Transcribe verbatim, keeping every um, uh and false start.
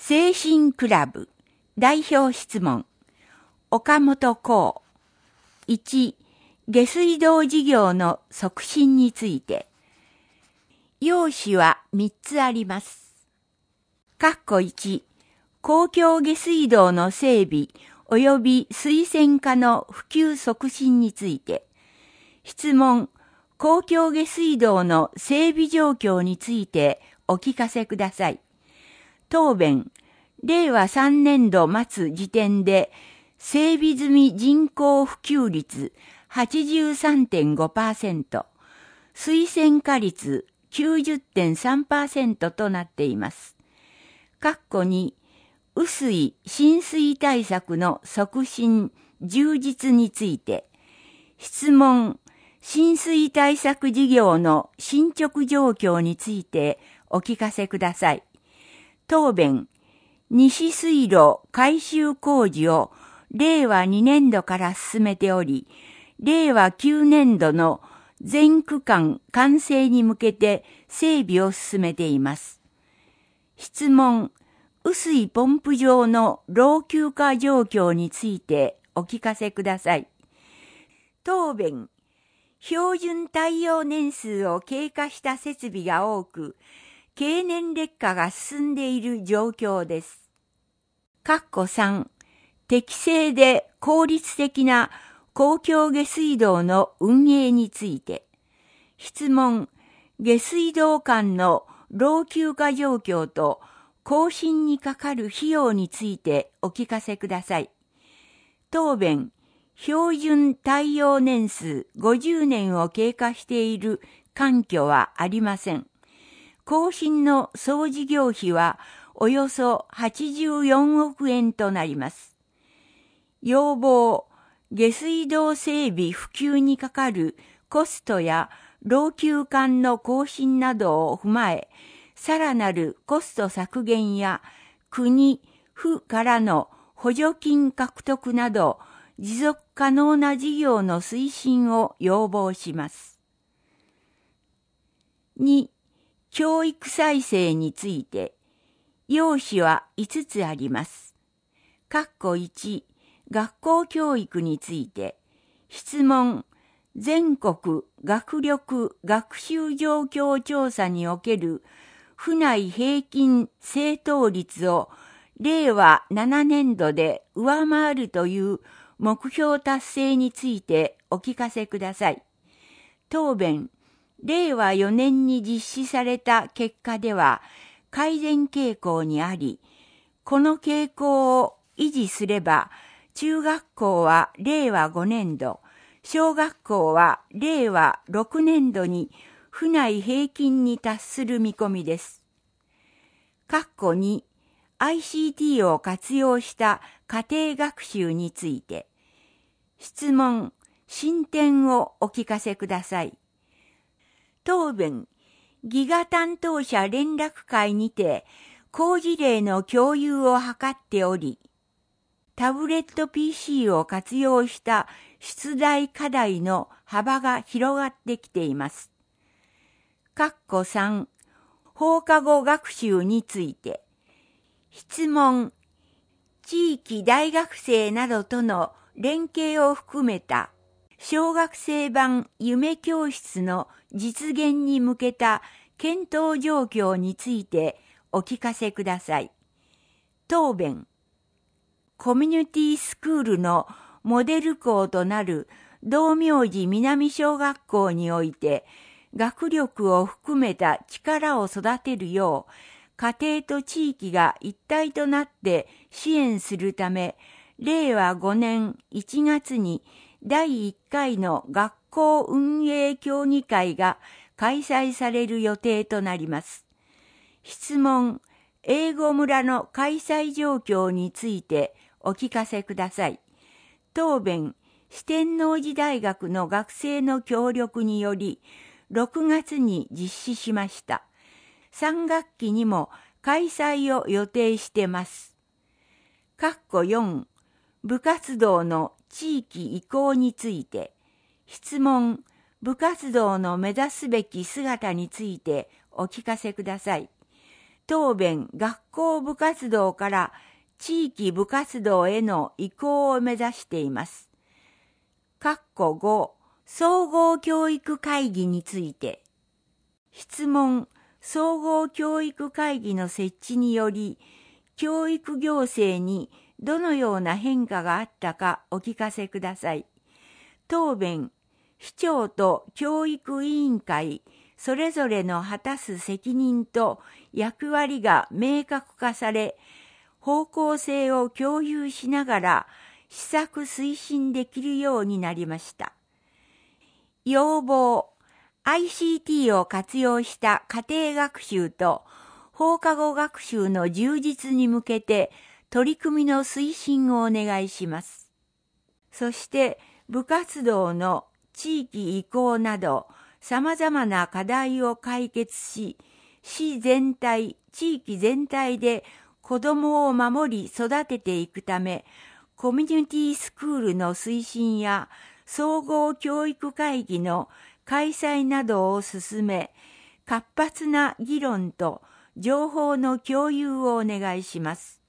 精神クラブ代表質問岡本幸いち下水道事業の促進について要旨はみっつあります。括弧いち公共下水道の整備及び水洗化の普及促進について質問公共下水道の整備状況についてお聞かせください。答弁、れいわさんねんど末時点で、整備済み人口普及率 はちじゅうさんてんごパーセント、水洗化率 きゅうじゅってんさんパーセント となっています。括弧に、雨水・浸水対策の促進・充実について、質問、浸水対策事業の進捗状況についてお聞かせください。答弁、西水路改修工事をれいわにねんどから進めており、れいわきゅうねんどの全区間完成に向けて整備を進めています。質問、雨水ポンプ場の老朽化状況についてお聞かせください。答弁、標準耐用年数を経過した設備が多く、経年劣化が進んでいる状況です。括弧さん、適正で効率的な公共下水道の運営について、質問、下水道管の老朽化状況と更新にかかる費用についてお聞かせください。答弁、標準耐用年数ごじゅうねんを経過している環境はありません。更新の総事業費はおよそはちじゅうよんおくえんとなります。要望、下水道整備普及にかかるコストや老朽管の更新などを踏まえ、さらなるコスト削減や国、府からの補助金獲得など持続可能な事業の推進を要望します。に、教育再生について、要旨はいつつあります。括弧いち、学校教育について、質問、全国学力学習状況調査における府内平均正答率をれいわななねんどで上回るという目標達成についてお聞かせください。答弁、れいわよねんに実施された結果では改善傾向にあり、この傾向を維持すれば、中学校はれいわごねんど、小学校はれいわろくねんどに府内平均に達する見込みです。括弧に、アイシーティー を活用した家庭学習について、質問、進展をお聞かせください。答弁、ギガ担当者連絡会にて、好事例の共有を図っており、タブレット ピーシー を活用した出題課題の幅が広がってきています。括弧さん、放課後学習について、質問、地域大学生などとの連携を含めた小学生版夢教室の実現に向けた検討状況についてお聞かせください。答弁、コミュニティスクールのモデル校となる道明寺南小学校において学力を含めた力を育てるよう家庭と地域が一体となって支援するため、れいわごねんいちがつにだいいっかいの学校運営協議会が開催される予定となります。質問、英語村の開催状況についてお聞かせください。答弁、四天王寺大学の学生の協力により、ろくがつに実施しました。さんがっきにも開催を予定してます。括弧よん、部活動の地域移行について、質問、部活動の目指すべき姿についてお聞かせください。 当弁学校部活動から地域部活動への移行を目指しています。括弧ご、総合教育会議について。質問、総合教育会議の設置により、教育行政にどのような変化があったかお聞かせください。答弁、市長と教育委員会、それぞれの果たす責任と役割が明確化され、方向性を共有しながら施策推進できるようになりました。要望、アイシーティー を活用した家庭学習と放課後学習の充実に向けて取り組みの推進をお願いします。そして部活動の地域移行など様々な課題を解決し、市全体、地域全体で子どもを守り育てていくため、コミュニティスクールの推進や総合教育会議の開催などを進め、活発な議論と情報の共有をお願いします。